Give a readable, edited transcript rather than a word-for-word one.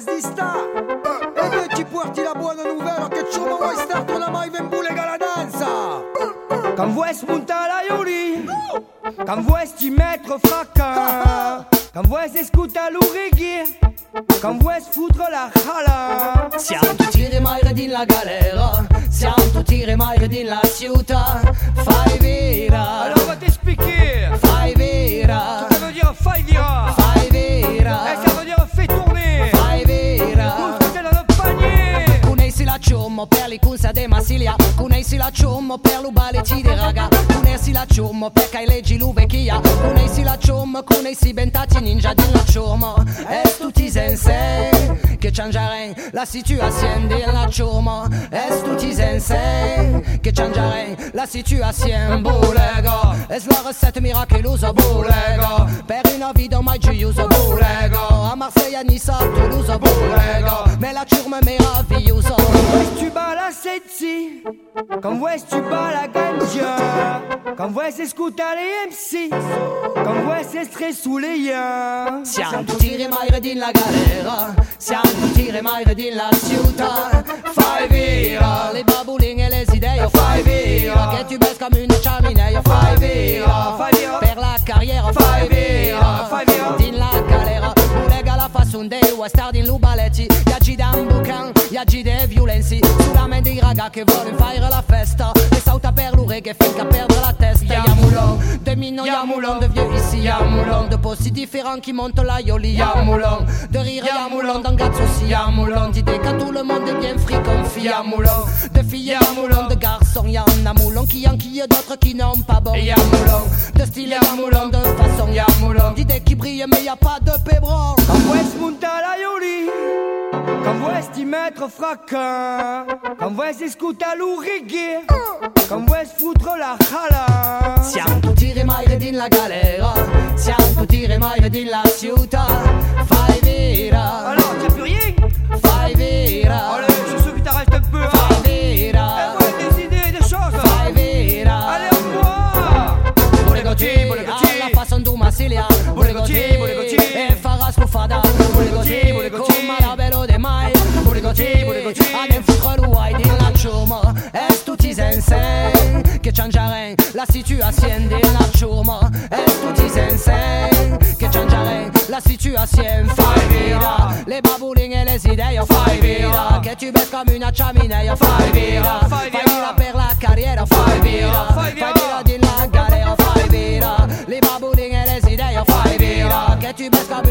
di sta. E che ci porti la buona novella che ci vuoi stato una mai vembulega la danza. Quand vuoi spuntare la Iuli, quand vuoi ti mettre fracas, quand vuoi ascoltare l'orecchie, quand vuoi foutre la hala. Siamo tutti rimari din la galera, siamo tutti rimari din la città. Fai vera. Alors on va t'expliquer. Fai vera. Ça veut dire fai vira. Fai vera. Et ça veut dire fais tourner. Fai vera. Tout ce que dans le panier. Cunesi la ciummo per l'icunza de Massilia. Cunesi la ciummo per l'ubaletti de raga. Cunesi la ciummo per che leggi l'uvecchia. Cunesi la ciummo, cunesi bentati ninja din la ciummo. Es tutti sensei che changerei la situazione della ciummo. Es tutti sensei che changerei la situazione. Bulego, es la ricetta miracolosa. Bulego, per una vita mai gioiosa. Bulego, a Marseille, a Nice, a Toulouse. Bulego, mais la ciummo è meravigliosa. Quand tu bats la setzi, quand vuoi tu bats la ganja, quand vuoi ascoltare les MC, quand vuoi se stress sous les yens. Siamo tutti rimari din la galera, siamo tutti rimari din la città. Fai vira, le babuline e le idee, fai vira, che tu baisses comme une cheminée, fai vira, per la carriera, fai vira, din la galera, ulega la façon dei western din l'ubaletti, yaggi dan bucan, yaggi de violenzi, sulla mente dei raga che vogliono fare la festa, e sauta per l'orecchie finché perdre la testa. Yamoulon, de mignon, yamoulon, de vieux ici, yamoulon, de posti différents qui montent la yoli, yamoulon, de rire, yamoulon, d'un gars aussi, yamoulon, d'idées qu'à tout le monde est bien free comme fille, yamoulon, de filles, yamoulon, de garçons, y'en a moulon, qui et d'autres qui n'ont pas bon, yamoulon, de style, yamoulon, de façon, yamoulon, d'idées qui brillent mais y a pas de pébron. Quand vuoi spuntare la Iuli, quand vuoi ti mettre fracas, quand vuoi ascoltare l'orecchie, quand vuoi foutre la hala. Siamo tutti rimari din la galera, siamo tutti rimari din la città. Fai vera. Alors, t'as plus rien? Fai vera. Allez, je suis sûr que t'arrêtes un peu, hein. Fai vera. Et moi, des idées, des choses. Fai vera. Allez, au revoir. Bulegoti, alla façon du Massilia. Bulegoti, e farà scufada. Bulegoti, come la bello de mai. Bulegoti, a den foutre l'uai din la ciurma. Es tutti sensei che changerei la situazione della ciurma. Es tutti sensei che changerei la situazione. Fai vera, le babuline e le idee, fai vera, che tu baisses comme una cheminée, fai vera, fai vera per la carriera, fai vera din la galera, fai vera, le babuline e le idee, fai vera, che tu baisses comme